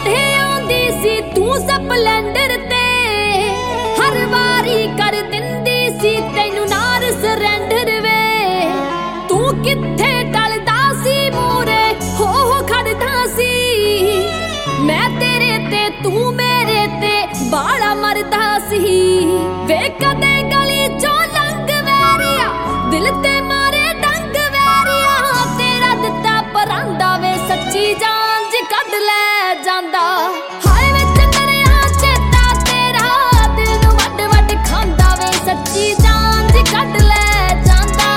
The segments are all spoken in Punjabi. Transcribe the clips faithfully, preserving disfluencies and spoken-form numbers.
ਇੱਥੇ ਆਉਂਦੀ ਸੀ ਤੂੰ ਸਪਲੈਂਡਰ ਤੇ, ਹਰ ਵਾਰੀ ਕਰ ਦਿੰਦੀ ਸੀ ਤੈਨੂੰ ਨਾਰ ਸਰੈਂਡਰ ਵੇ। ਤੂੰ ਕਿੱਥੇ ਟਲਦਾ ਸੀ ਮੂਰੇ ਹੋ ਹੋ ਖੜਦਾ ਸੀ, ਮੈਂ ਤੇਰੇ ਤੇ ਤੂੰ ਮੇਰੇ ਤੇ ਬਾਲਾ ਮਰਦਾ ਸੀ ਵੇ। ਕਦੇ ਗਲੀ ਚੋਂ ਲੰਘ ਵੈਰੀਆ ਦਿਲ ਤੇ ਮਾਰੇ ਡੰਗ ਵੈਰੀਆ, ਤੇਰਾ ਦਿੱਤਾ ਪਰਾਂਦਾ ਵੇ ਸੱਚੀ ਜਾਨ ਜੀ ਕੱਢ ਲੈ ਜਾਂਦਾ। ਹਾਏ ਵੇ ਚੰਦਰਿਆ ਚੇਤਾ ਤੇਰਾ ਦਿਲ ਨੂੰ ਵੱਡ ਵੱਡ ਖਾਂਦਾ ਵੇ ਸੱਚੀ ਜਾਨ ਜੀ ਕੱਢ ਲੈ ਜਾਂਦਾ।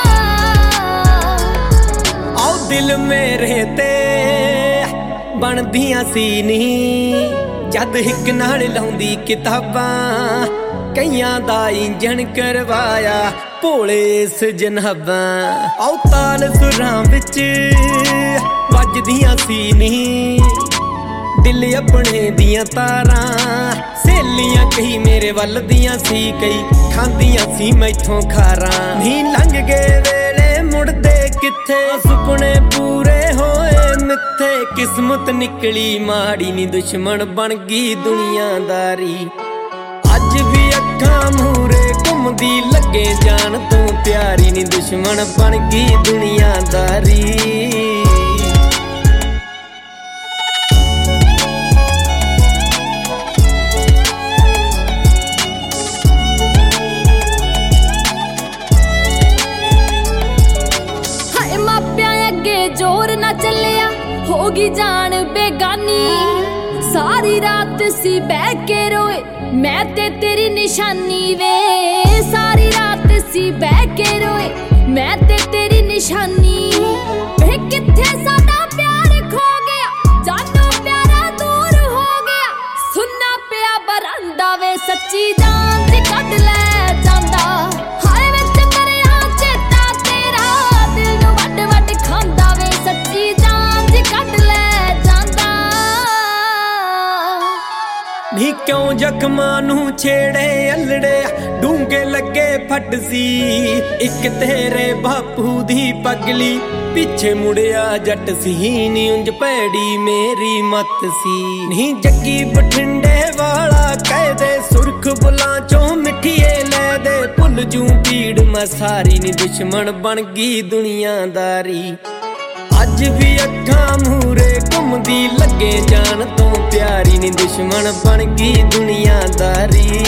ਆਓ ਦਿਲ ਮੇਰੇ ਤੇ ਬਣਦੀਆਂ ਸੀ ਨੀ ਜਦ ਹਿੱਕ ਨਾਲ ਲਾਉਂਦੀ ਕਿਤਾਬਾਂ, ਕਈਆਂ ਦਾ ਇੰਜਣ ਕਰਵਾਇਆ ਭੋਲੇ ਇਸ ਜਨਾਬਾਂ। ਆਓ ਤਾਲ ਸੁਰਾਂ ਵਿੱਚ ਵੱਜਦੀਆਂ ਸੀ ਨੀ ਦਿਲ ਆਪਣੇ ਦੀਆਂ ਤਾਰਾਂ, ਸਹੇਲੀਆਂ ਕਈ ਮੇਰੇ ਵੱਲ ਦੀਆਂ ਸੀ, ਕਈ ਖਾਂਦੀਆਂ ਸੀ ਮੈਥੋਂ ਖਾਰਾਂ। ਨੀ ਲੰਘ ਗਏ ਵੇਲੇ ਮੁੜਦੇ ਕਿੱਥੇ, ਸੁਪਨੇ ਪੂਰੇ ਹੋਏ ਮਿੱਥੇ, ਕਿਸਮਤ ਨਿਕਲੀ ਮਾੜੀ ਨੀ ਦੁਸ਼ਮਣ ਬਣ ਗਈ ਦੁਨੀਆਦਾਰੀ। ਅੱਜ ਵੀ ਅੱਖਾਂ ਮੂਰੇ ਘੁੰਮਦੀ ਲੱਗੇ ਜਾਨ ਤੋਂ ਪਿਆਰੀ ਨੀ ਦੁਸ਼ਮਣ ਬਣ ਗਈ ਦੁਨੀਆਦਾਰੀ। ਜ਼ੋਰ ਨਾ ਚੱਲਿਆ ਹੋ ਗਈ ਜਾਨ ਬੇਗਾਨੀ, ਸਾਰੀ ਰਾਤ ਸੀ ਬਹਿ ਕੇ ਰੋਏ ਮੈਂ ਤੇ ਤੇਰੀ ਨਿਸ਼ਾਨੀ ਵੇ। ਸਾਰੀ ਰਾਤ ਸੀ ਬਹਿ ਕੇ ਰੋਏ ਮੈਂ ਤੇ ਤੇਰੀ ਨਿਸ਼ਾਨੀ ਵੇ। ਕਿੱਥੇ ਸਾਡਾ ਪਿਆਰ ਖੋ ਗਿਆ ਜਾਨੋਂ ਪਿਆਰਾ ਦੂਰ ਹੋ ਗਿਆ, ਸੁਣਨਾ ਪਿਆ ਬਰਾਂਡਾ ਵੇ ਸੱਚੀ ਜਾਨ ਜੀ ਕੱਢ ਲੈ ਜਾਂਦਾ। ਹਾਏ ਵੇ ਚੰਦਰਿਆ ਚੇਤਾ ਤੇਰਾ ਦਿਲ ਨੂੰ ਵੱਡ ਵੱਡ ਖਾਂਦਾ ਵੇ ਸੱਚੀ ਜਾਨ ਜੀ ਕੱਢ ਲੈ ਜਾਂਦਾ। ਨੀ ਕਿਉਂ ਜ਼ਖਮਾਂ ਨੂੰ ਛੇੜੇ ਅਲੜੇ ਡੂੰਘੇ ਲੱਗੇ ਫੱਟ ਸੀ, ਇੱਕ ਤੇਰੇ ਬਾਪੂ ਦੀ ਪਗਲੀ ਪਿੱਛੇ ਮੁੜਿਆ ਜੱਟ ਸੀ ਨੀ ਉਂਝ ਭੈੜੀ ਮੇਰੀ ਮੱਤ ਸੀ। ਨੀ ਜੱਗੀ ਬਠਿੰਡੇ ਵਾਲਾ ਕਹਿਦੇ ਸੁਰਖ ਬੁੱਲਾਂ ਚੋਂ ਮਿੱਠੀਏ ਲੈ ਦੇ, ਭੁੱਲ ਜੂ ਪੀੜ ਮੈਂ ਸਾਰੀ ਨੀ ਦੁਸ਼ਮਣ ਬਣ ਗਈ ਦੁਨੀਆਦਾਰੀ। ਅੱਜ ਵੀ ਅੱਖਾਂ ਮੂਰੇ ਘੁੰਮਦੀ ਲੱਗੇ ਜਾਨ ਤੋਂ ਪਿਆਰੀ ਨੀ ਦੁਸ਼ਮਣ ਬਣ ਗਈ ਦੁਨੀਆਦਾਰੀ।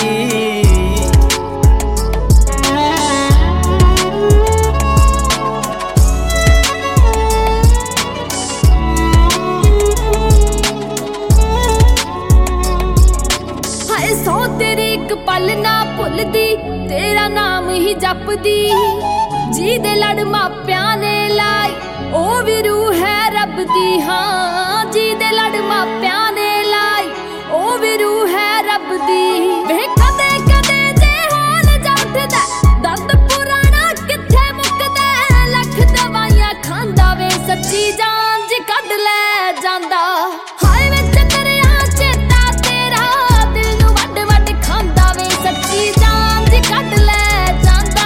ਹਾਏ ਸੌ ਤੇਰੀ ਇੱਕ ਪਲ ਨਾ ਭੁੱਲਦੀ ਤੇਰਾ ਨਾਮ ਹੀ ਜਪਦੀ, ਜਿਹਦੇ ਲੜ ਮਾਪਿਆਂ ਨੇ ਲਾਈ ਉਹ ਵੀ ਰੂਹ ਹੈ ਰੱਬ ਦੀ। ਹਾਂ ਜਿਹਦੇ ਲੜ ਮਾਪਿਆਂ ਨੇ ਲਾਈ ਉਹ ਵੀ ਰੂਹ ਹੈ ਰੱਬ ਦੀ ਵੇ। ਕਦੇ ਕਦੇ ਜੇ ਹਾਲ ਜੱਟਦਾ ਦਰਦ ਪੁਰਾਣਾ ਕਿੱਥੇ ਮੁੱਕਦਾ, ਲੱਖ ਦਵਾਈਆਂ ਖਾਂਦਾ ਵੇ ਸੱਚੀ ਜਾਨ ਜੀ ਕੱਢ ਲੈ ਜਾਂਦਾ। ਹਾਏ ਵੇ ਚੰਦਰਿਆ ਚੇਤਾ ਤੇਰਾ ਦਿਲ ਨੂੰ ਵੱਡ ਵੱਡ ਖਾਂਦਾ ਵੇ ਸੱਚੀ ਜਾਨ ਜੀ ਕੱਢ ਲੈ ਜਾਂਦਾ।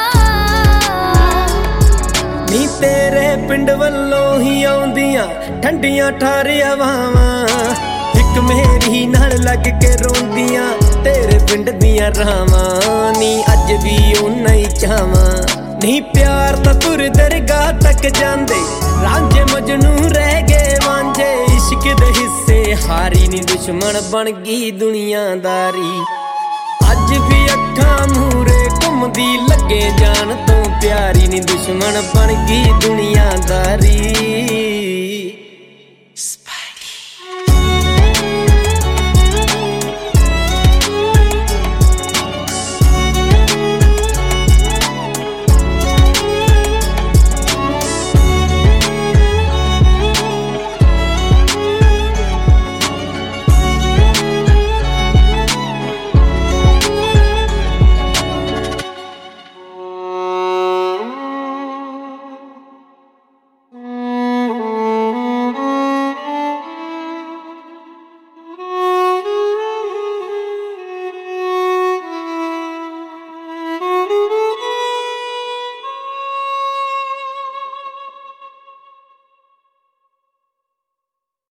ਨੀ ਤੇਰੇ ਪਿੰਡ ਵੱਲੋਂ ਹੀ ਆਉਂਦੀਆਂ ਠੰਡੀਆਂ ਠਾਰ ਹਵਾਵਾਂ, ਇੱਕ ਮੇਰੀ ਨਾਲ ਲੱਗ ਕੇ ਰੋਂਦੀਆਂ ਤੇਰੇ ਪਿੰਡ ਦੀਆਂ ਰਾਵਾਂ। ਨੀ ਅੱਜ ਵੀ ਉਨਾ ਹੀ ਚਾਵਾਂ ਨੀ ਪਿਆਰ ਤਾਂ ਤੁਰ ਦਰਗਾਹ ਤੱਕ ਜਾਂਦੇ, ਰਾਂਝੇ ਮਜਨੂ ਰਹਿ ਗਏ ਵਾਂਝੇ, ਇਸ਼ਕ ਦੇ ਹਿੱਸੇ ਹਾਰੀ ਨੀ ਦੁਸ਼ਮਣ ਬਣ ਗਈ ਦੁਨੀਆਦਾਰੀ। ਅੱਜ ਵੀ ਅੱਖਾਂ ਮੂਰੇ ਘੁੰਮਦੀ ਲੱਗੇ ਜਾਨ ਤੋਂ ਪਿਆਰੀ ਨੀ ਦੁਸ਼ਮਣ ਬਣ ਗਈ ਦੁਨੀਆਦਾਰੀ।